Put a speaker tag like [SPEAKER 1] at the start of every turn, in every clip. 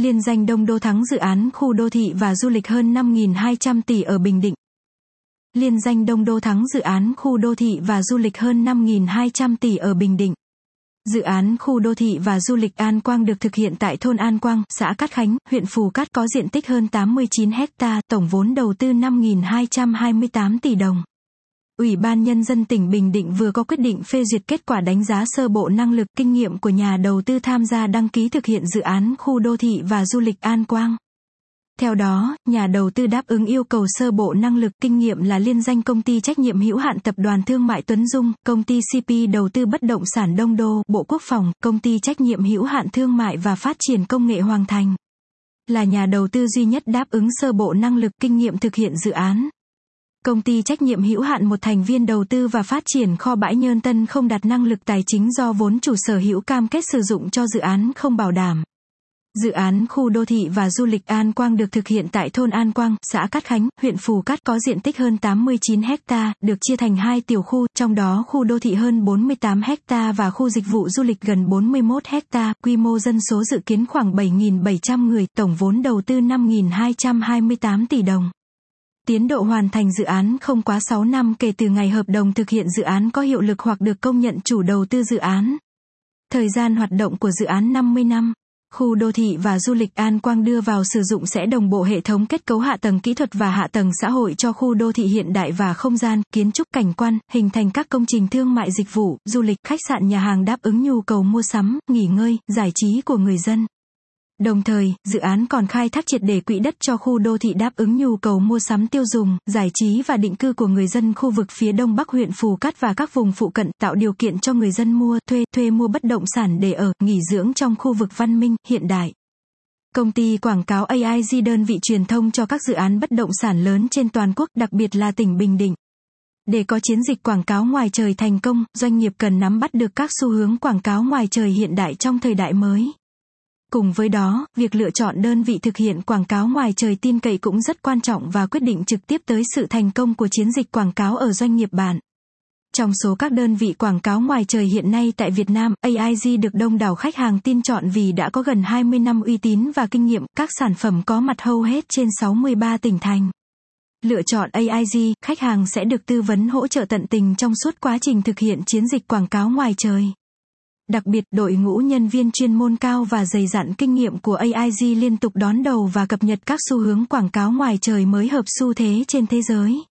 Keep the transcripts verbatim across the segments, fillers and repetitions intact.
[SPEAKER 1] Liên danh Đông Đô thắng dự án khu đô thị và du lịch hơn năm nghìn hai trăm tỷ ở Bình Định. Liên danh Đông Đô thắng dự án khu đô thị và du lịch hơn năm nghìn hai trăm tỷ ở Bình Định. Dự án khu đô thị và du lịch An Quang được thực hiện tại thôn An Quang, xã Cát Khánh, huyện Phù Cát có diện tích hơn tám mươi chín héc ta, tổng vốn đầu tư năm nghìn hai trăm hai mươi tám tỷ đồng. Ủy ban Nhân dân tỉnh Bình Định vừa có quyết định phê duyệt kết quả đánh giá sơ bộ năng lực, kinh nghiệm của nhà đầu tư tham gia đăng ký thực hiện dự án khu đô thị và du lịch An Quang. Theo đó, nhà đầu tư đáp ứng yêu cầu sơ bộ năng lực, kinh nghiệm là liên danh công ty trách nhiệm hữu hạn tập đoàn thương mại Tuấn Dung, công ty xê pê đầu tư bất động sản Đông Đô, Bộ Quốc phòng, công ty trách nhiệm hữu hạn thương mại và phát triển công nghệ Hoàng Thành. Là nhà đầu tư duy nhất đáp ứng sơ bộ năng lực, kinh nghiệm thực hiện dự án. Công ty trách nhiệm hữu hạn một thành viên đầu tư và phát triển kho bãi Nhơn Tân không đạt năng lực tài chính do vốn chủ sở hữu cam kết sử dụng cho dự án không bảo đảm. Dự án khu đô thị và du lịch An Quang được thực hiện tại thôn An Quang, xã Cát Khánh, huyện Phù Cát có diện tích hơn tám mươi chín héc ta, được chia thành hai tiểu khu, trong đó khu đô thị hơn bốn mươi tám héc ta và khu dịch vụ du lịch gần bốn mươi mốt héc ta, quy mô dân số dự kiến khoảng bảy nghìn bảy trăm người, tổng vốn đầu tư năm nghìn hai trăm hai mươi tám tỷ đồng. Tiến độ hoàn thành dự án không quá sáu năm kể từ ngày hợp đồng thực hiện dự án có hiệu lực hoặc được công nhận chủ đầu tư dự án. Thời gian hoạt động của dự án năm mươi năm. Khu đô thị và du lịch An Quang đưa vào sử dụng sẽ đồng bộ hệ thống kết cấu hạ tầng kỹ thuật và hạ tầng xã hội cho khu đô thị hiện đại và không gian, kiến trúc cảnh quan, hình thành các công trình thương mại dịch vụ, du lịch, khách sạn nhà hàng đáp ứng nhu cầu mua sắm, nghỉ ngơi, giải trí của người dân. Đồng thời, dự án còn khai thác triệt để quỹ đất cho khu đô thị đáp ứng nhu cầu mua sắm tiêu dùng, giải trí và định cư của người dân khu vực phía đông bắc huyện Phù Cát và các vùng phụ cận, tạo điều kiện cho người dân mua, thuê, thuê mua bất động sản để ở, nghỉ dưỡng trong khu vực văn minh, hiện đại. Công ty quảng cáo a i giê đơn vị truyền thông cho các dự án bất động sản lớn trên toàn quốc, đặc biệt là tỉnh Bình Định. Để có chiến dịch quảng cáo ngoài trời thành công, doanh nghiệp cần nắm bắt được các xu hướng quảng cáo ngoài trời hiện đại trong thời đại mới. Cùng với đó, việc lựa chọn đơn vị thực hiện quảng cáo ngoài trời tin cậy cũng rất quan trọng và quyết định trực tiếp tới sự thành công của chiến dịch quảng cáo ở doanh nghiệp bạn. Trong số các đơn vị quảng cáo ngoài trời hiện nay tại Việt Nam, a i giê được đông đảo khách hàng tin chọn vì đã có gần hai mươi năm uy tín và kinh nghiệm, các sản phẩm có mặt hầu hết trên sáu mươi ba tỉnh thành. Lựa chọn a i giê, khách hàng sẽ được tư vấn hỗ trợ tận tình trong suốt quá trình thực hiện chiến dịch quảng cáo ngoài trời. Đặc biệt, đội ngũ nhân viên chuyên môn cao và dày dặn kinh nghiệm của a i giê liên tục đón đầu và cập nhật các xu hướng quảng cáo ngoài trời mới hợp xu thế trên thế giới.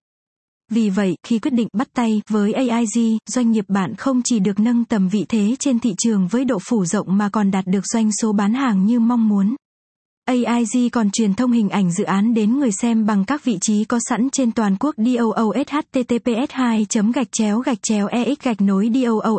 [SPEAKER 1] Vì vậy, khi quyết định bắt tay với a i giê, doanh nghiệp bạn không chỉ được nâng tầm vị thế trên thị trường với độ phủ rộng mà còn đạt được doanh số bán hàng như mong muốn. a i giê còn truyền thông hình ảnh dự án đến người xem bằng các vị trí có sẵn trên toàn quốc. doos https hai gạch chéo gạch chéo ex gạch nối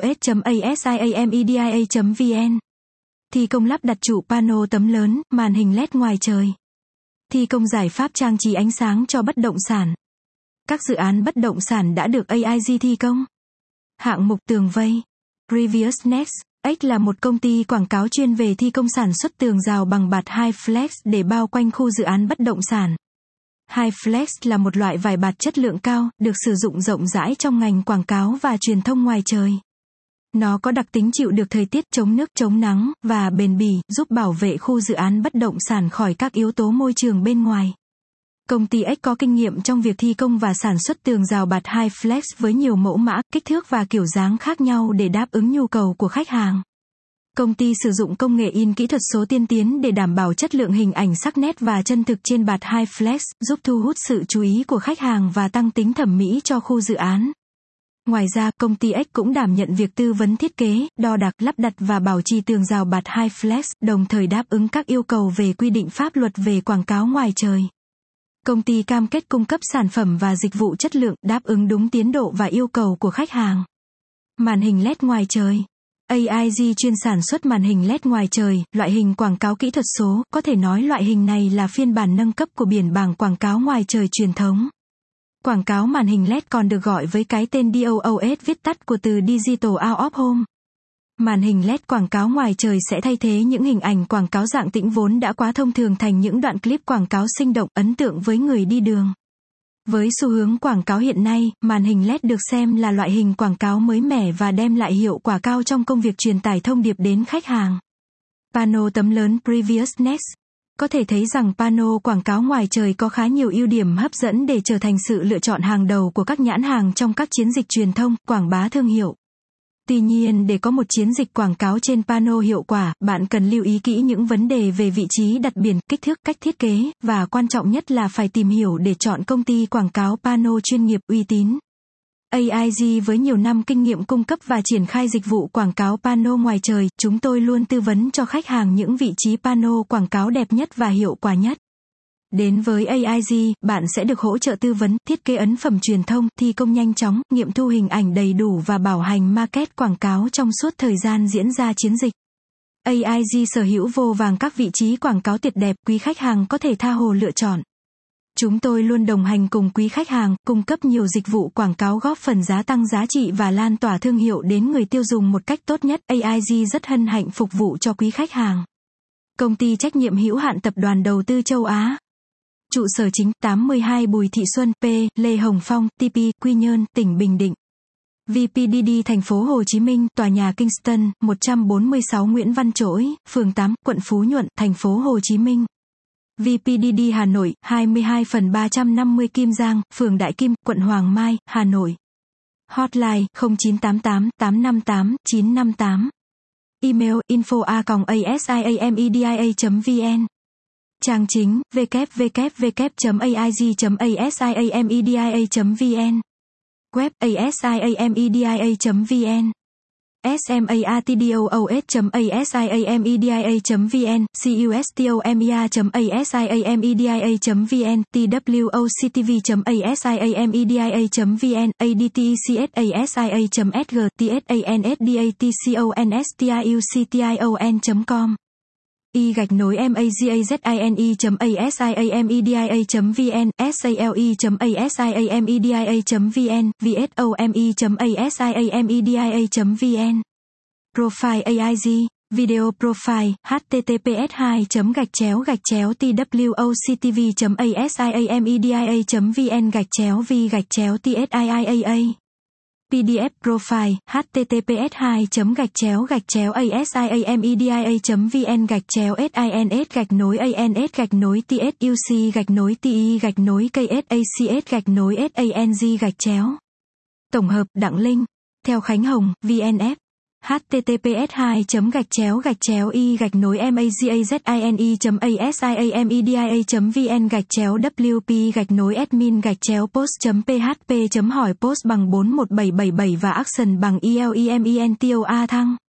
[SPEAKER 1] doos.asiamedia.vn. Thi công lắp đặt trụ pano tấm lớn, màn hình led ngoài trời. Thi công giải pháp trang trí ánh sáng cho bất động sản. Các dự án bất động sản đã được a i giê thi công. Hạng mục tường vây. Previous Next X là một công ty quảng cáo chuyên về thi công sản xuất tường rào bằng bạt Hi-Flex để bao quanh khu dự án bất động sản. Hi-Flex là một loại vải bạt chất lượng cao, được sử dụng rộng rãi trong ngành quảng cáo và truyền thông ngoài trời. Nó có đặc tính chịu được thời tiết, chống nước, chống nắng, và bền bỉ, giúp bảo vệ khu dự án bất động sản khỏi các yếu tố môi trường bên ngoài. Công ty X có kinh nghiệm trong việc thi công và sản xuất tường rào bạt Hi-Flex với nhiều mẫu mã, kích thước và kiểu dáng khác nhau để đáp ứng nhu cầu của khách hàng. Công ty sử dụng công nghệ in kỹ thuật số tiên tiến để đảm bảo chất lượng hình ảnh sắc nét và chân thực trên bạt Hi-Flex, giúp thu hút sự chú ý của khách hàng và tăng tính thẩm mỹ cho khu dự án. Ngoài ra, công ty X cũng đảm nhận việc tư vấn thiết kế, đo đạc, lắp đặt và bảo trì tường rào bạt Hi-Flex, đồng thời đáp ứng các yêu cầu về quy định pháp luật về quảng cáo ngoài trời. Công ty cam kết cung cấp sản phẩm và dịch vụ chất lượng, đáp ứng đúng tiến độ và yêu cầu của khách hàng. Màn hình led ngoài trời. a i giê chuyên sản xuất màn hình led ngoài trời, loại hình quảng cáo kỹ thuật số, có thể nói loại hình này là phiên bản nâng cấp của biển bảng quảng cáo ngoài trời truyền thống. Quảng cáo màn hình led còn được gọi với cái tên doos, viết tắt của từ Digital Out of Home. Màn hình led quảng cáo ngoài trời sẽ thay thế những hình ảnh quảng cáo dạng tĩnh vốn đã quá thông thường thành những đoạn clip quảng cáo sinh động, ấn tượng với người đi đường. Với xu hướng quảng cáo hiện nay, màn hình led được xem là loại hình quảng cáo mới mẻ và đem lại hiệu quả cao trong công việc truyền tải thông điệp đến khách hàng. Pano tấm lớn Previous Next. có thể thấy rằng pano quảng cáo ngoài trời có khá nhiều ưu điểm hấp dẫn để trở thành sự lựa chọn hàng đầu của các nhãn hàng trong các chiến dịch truyền thông, quảng bá thương hiệu. Tuy nhiên, để có một chiến dịch quảng cáo trên pano hiệu quả, bạn cần lưu ý kỹ những vấn đề về vị trí đặt biển, kích thước, cách thiết kế, và quan trọng nhất là phải tìm hiểu để chọn công ty quảng cáo pano chuyên nghiệp, uy tín. a i giê với nhiều năm kinh nghiệm cung cấp và triển khai dịch vụ quảng cáo pano ngoài trời, chúng tôi luôn tư vấn cho khách hàng những vị trí pano quảng cáo đẹp nhất và hiệu quả nhất. Đến với a i giê, bạn sẽ được hỗ trợ tư vấn, thiết kế ấn phẩm truyền thông, thi công nhanh chóng, nghiệm thu hình ảnh đầy đủ và bảo hành market quảng cáo trong suốt thời gian diễn ra chiến dịch. a i giê sở hữu vô vàn các vị trí quảng cáo tuyệt đẹp, quý khách hàng có thể tha hồ lựa chọn. Chúng tôi luôn đồng hành cùng quý khách hàng, cung cấp nhiều dịch vụ quảng cáo góp phần gia tăng giá trị và lan tỏa thương hiệu đến người tiêu dùng một cách tốt nhất. a i giê rất hân hạnh phục vụ cho quý khách hàng. Công ty trách nhiệm hữu hạn Tập đoàn Đầu tư Châu Á. Trụ sở chính tám mươi hai Bùi Thị Xuân, P, Lê Hồng Phong, tê pê, Quy Nhơn, tỉnh Bình Định. vê pê đê đê Thành phố Hồ Chí Minh, tòa nhà Kingston, một trăm bốn mươi sáu Nguyễn Văn Trỗi, phường tám, quận Phú Nhuận, thành phố Hồ Chí Minh. vê pê đê đê Hà Nội, hai mươi hai phần ba trăm năm mươi Kim Giang, phường Đại Kim, quận Hoàng Mai, Hà Nội. Hotline không chín tám tám tám năm tám chín năm tám. Email info a còng asiamedia chấm vn. Trang chính w w w chấm a i g chấm asiamedia chấm vn. Web asiamedia chấm vn. smartdoos chấm asiamedia chấm vn, customea chấm asiamedia chấm vn, twoctv chấm asiamedia chấm vn, adtecsa chấm sg, tsansdatconstouction chấm com. y gạch nối mazazine chấm asiamedia chấm vn, sale chấm asiamedia chấm vn, vsome chấm asiamedia chấm vn. Profile a i giê, video profile, https hai chấm gạch chéo gạch chéo twoctv chấm asiamedia chấm vn gạch chéo v gạch chéo tsiaa. pê đê ép profile, https hai chấm gạch chéo gạch chéo asiamedia chấm vn gạch chéo sins gạch nối ans gạch nối tsuc gạch nối ti gạch nối ksacs gạch nối sang gạch chéo. Tổng hợp Đặng Linh. Theo Khánh Hồng, vê en ép. https hai chấm gạch chéo gạch chéo y gạch nối mazazine chấm asiamedia chấm vn gạch chéo wp gạch nối admin gạch chéo post chấm php chấm hỏi post bằng bốn một bảy bảy bảy và action bằng elementor thăng.